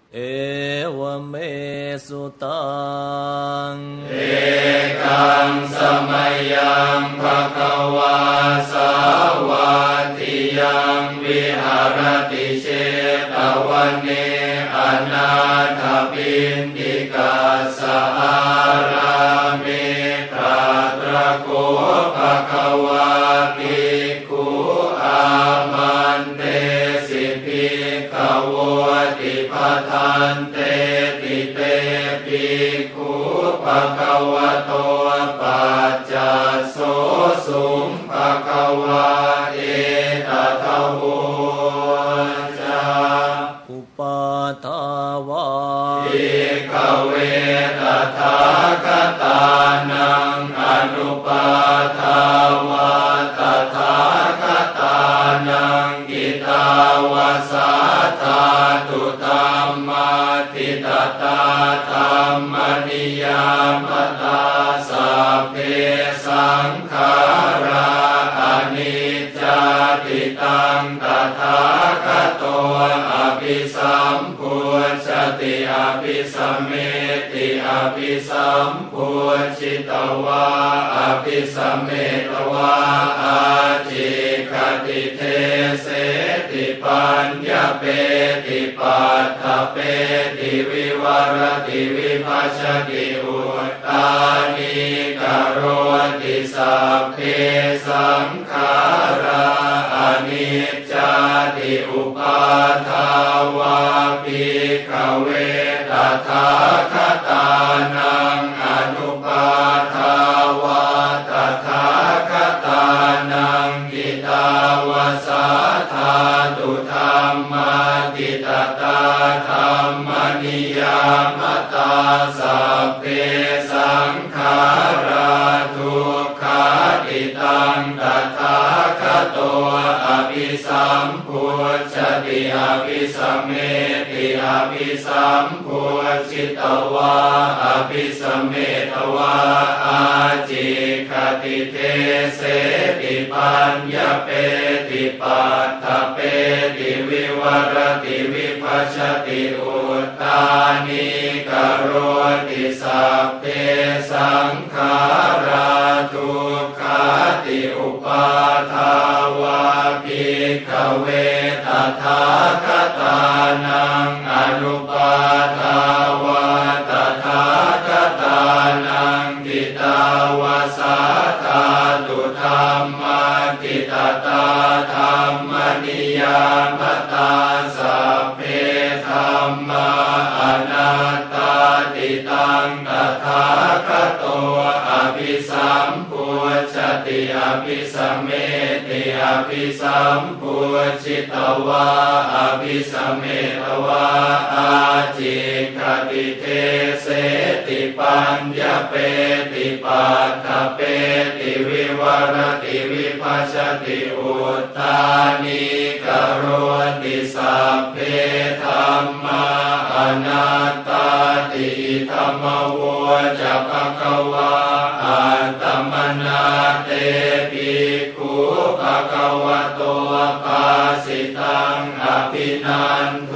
เอวเมสุตังเอกังสมัยยังภควาสาวาทิยังวิหารติเชตวันเนอนาถปิณฑิกาสอาราเมตราตระโกภควาภิกขุอามันเตสิภิกขโวติปทันเตติเตภิกขุภควโตปัจจัสโสสุงภควาเอตถะโวจาอุปาทาวาภิกขเวตถาคตานังอนุปาทาวาตถาคตานังกิตาวาสาธาตุธัมมาทิตตาธัมมนิยามตาสัพเพสังขาราอนิจจติตังตถาคโตอภิสัมพุชติอภิสัมเมติอภิสัมพุชิตวาอภิสัมเมตวาอาจิคติเทเสติปัญญเปติปัฏฐเปติวิวรติวิภัชชติอุตตานิกโรติสัพเพสังขาราอนิจจติอุปาทาวาภิกขเวตถาคตานังอนุปาทาวาตถาคตานังกิตาวาสาธาตุธัมมาทิตตาธัมมนิยามตาสัพเพสังขาราทุกขาติตังตถาคโตอภิสัมพุชติอภิสัมเมติอภิสัมพุชิตวาอภิสัมเมตวาอาจิคติเทเสติปัญญเปติปัฏฐเปติวิวรติวิภัชชติอุตตานิกโรติสัพเพสังขาราทุกขาติอุปาทาวาภิกขเวตถาคตานังอนุปาทาวาตถาคตานังกิตาวาสาธาตุธัมมาทิตตาธัมมนิยามตาสัพเพธัมมาอนัตตาติตังตถาคโตอภิสัมพุชติอภิสัมเมติอภิสัมพุชิตวาอภิสัมเมตวาอาจิคติเทเสติปัญญเปติปัฏฐเปติวิวรติวิภัชชติอุตตานิกโรติสัพเพธัมมาอนัตตาติธัมมโวจะภควาอัตตมนาเตภิกขุภควโตภาสิตังอภินัน